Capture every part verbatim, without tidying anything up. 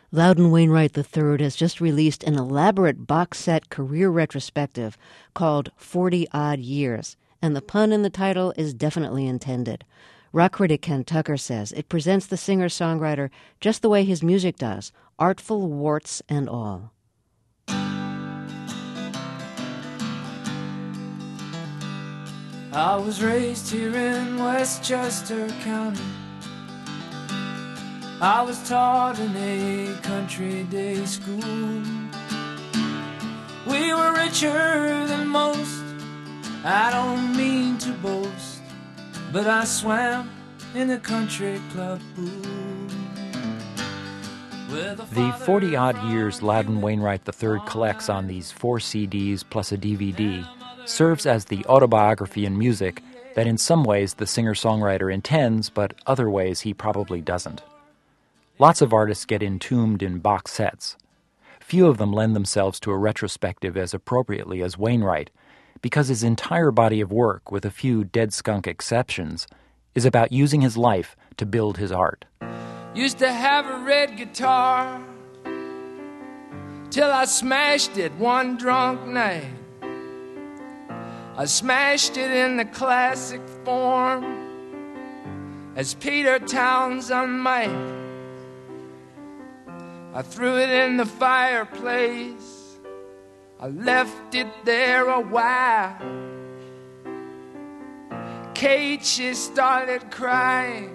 Loudon Wainwright the third has just released an elaborate box set career retrospective called forty-Odd Years, and the pun in the title is definitely intended. Rock critic Ken Tucker says it presents the singer-songwriter just the way his music does, artful warts and all. I was raised here in Westchester County. I was taught in a country day school. We were richer than most. I don't mean to boast, but I swam in a country club pool. The forty-odd years Loudon Wainwright the third collects on these four C Ds plus a D V D serves as the autobiography in music that in some ways the singer-songwriter intends, but other ways he probably doesn't. Lots of artists get entombed in box sets. Few of them lend themselves to a retrospective as appropriately as Wainwright, because his entire body of work, with a few dead skunk exceptions, is about using his life to build his art. Used to have a red guitar till I smashed it one drunk night. I smashed it in the classic form as Peter Townsend might. I threw it in the fireplace. I left it there a while. Kate, she started crying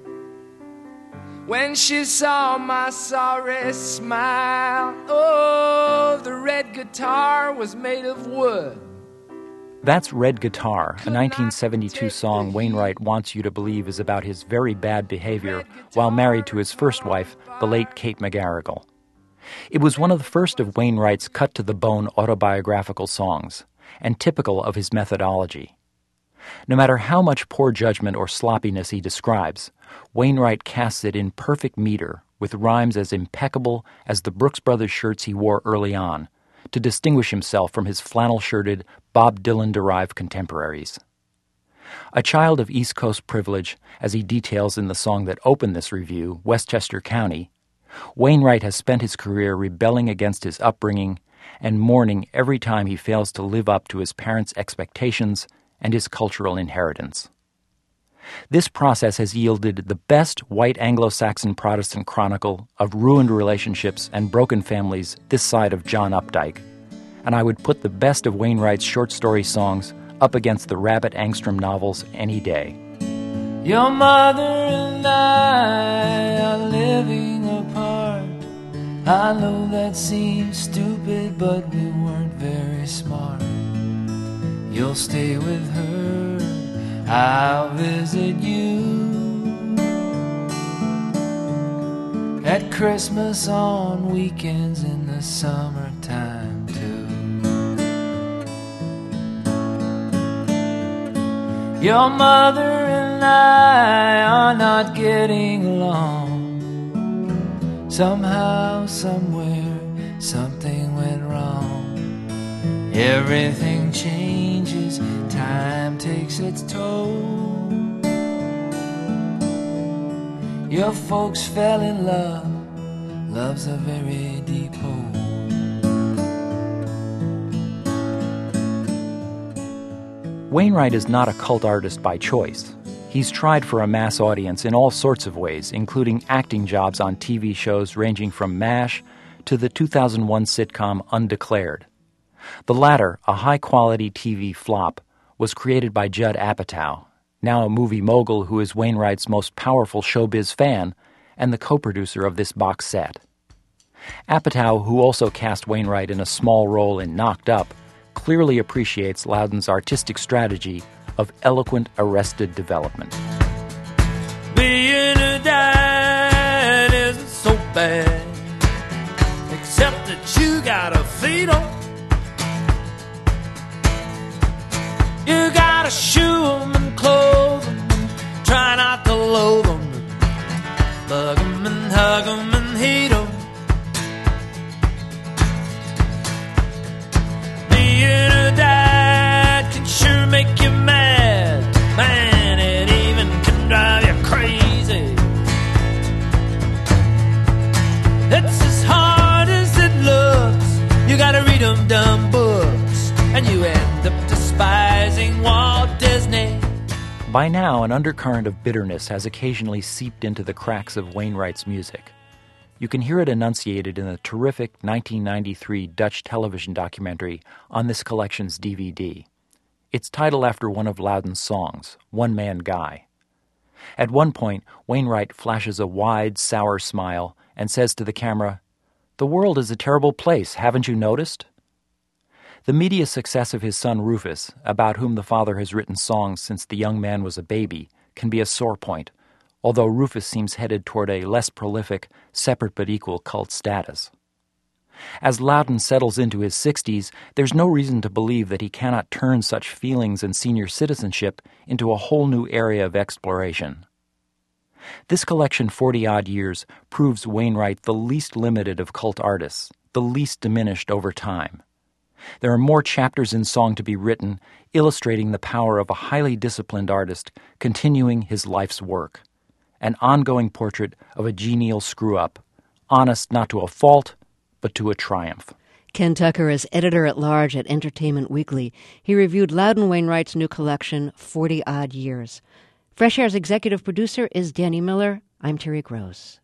when she saw my sorry smile. Oh, the red guitar was made of wood. That's Red Guitar, a nineteen seventy-two song Wainwright wants you to believe is about his very bad behavior while married to his first wife, the late Kate McGarrigle. It was one of the first of Wainwright's cut-to-the-bone autobiographical songs, and typical of his methodology. No matter how much poor judgment or sloppiness he describes, Wainwright casts it in perfect meter, with rhymes as impeccable as the Brooks Brothers shirts he wore early on, to distinguish himself from his flannel-shirted, Bob Dylan-derived contemporaries. A child of East Coast privilege, as he details in the song that opened this review, Westchester County, Wainwright has spent his career rebelling against his upbringing and mourning every time he fails to live up to his parents' expectations and his cultural inheritance. This process has yielded the best white Anglo-Saxon Protestant chronicle of ruined relationships and broken families this side of John Updike, and I would put the best of Wainwright's short story songs up against the Rabbit Angstrom novels any day. Your mother and I are living apart. I know that seems stupid, but we weren't very smart. You'll stay with her, I'll visit you at Christmas, on weekends, in the summertime too. Your mother and I are not getting along. Somehow, somewhere, something went wrong. Everything changes, time takes its toll. Your folks fell in love, love's a very deep hole. Wainwright is not a cult artist by choice. He's tried for a mass audience in all sorts of ways, including acting jobs on T V shows ranging from MASH to the two thousand one sitcom Undeclared. The latter, a high-quality T V flop, was created by Judd Apatow, now a movie mogul who is Wainwright's most powerful showbiz fan and the co-producer of this box set. Apatow, who also cast Wainwright in a small role in Knocked Up, clearly appreciates Loudon's artistic strategy of eloquent arrested development. Being a dad isn't so bad, except that you gotta feed 'em. You gotta shoe 'em and clothe 'em, and try not to loathe 'em, bug 'em and hug 'em and heat 'em. Being a dad can sure make you mad, man, it even can drive you crazy. It's as hard as it looks. You gotta read them dumb books, and you end up despising Walt Disney. By now, an undercurrent of bitterness has occasionally seeped into the cracks of Wainwright's music. You can hear it enunciated in the terrific nineteen ninety-three Dutch television documentary on this collection's D V D. It's titled after one of Loudon's songs, One Man Guy. At one point, Wainwright flashes a wide, sour smile and says to the camera, "The world is a terrible place, haven't you noticed?" The media success of his son Rufus, about whom the father has written songs since the young man was a baby, can be a sore point, although Rufus seems headed toward a less prolific, separate but equal cult status. As Loudon settles into his sixties, there's no reason to believe that he cannot turn such feelings and senior citizenship into a whole new area of exploration. This collection, forty-odd years, proves Wainwright the least limited of cult artists, the least diminished over time. There are more chapters in song to be written, illustrating the power of a highly disciplined artist continuing his life's work. An ongoing portrait of a genial screw-up, honest not to a fault, but to a triumph. Ken Tucker is editor-at-large at Entertainment Weekly. He reviewed Loudon Wainwright's new collection, forty-odd years. Fresh Air's executive producer is Danny Miller. I'm Terry Gross.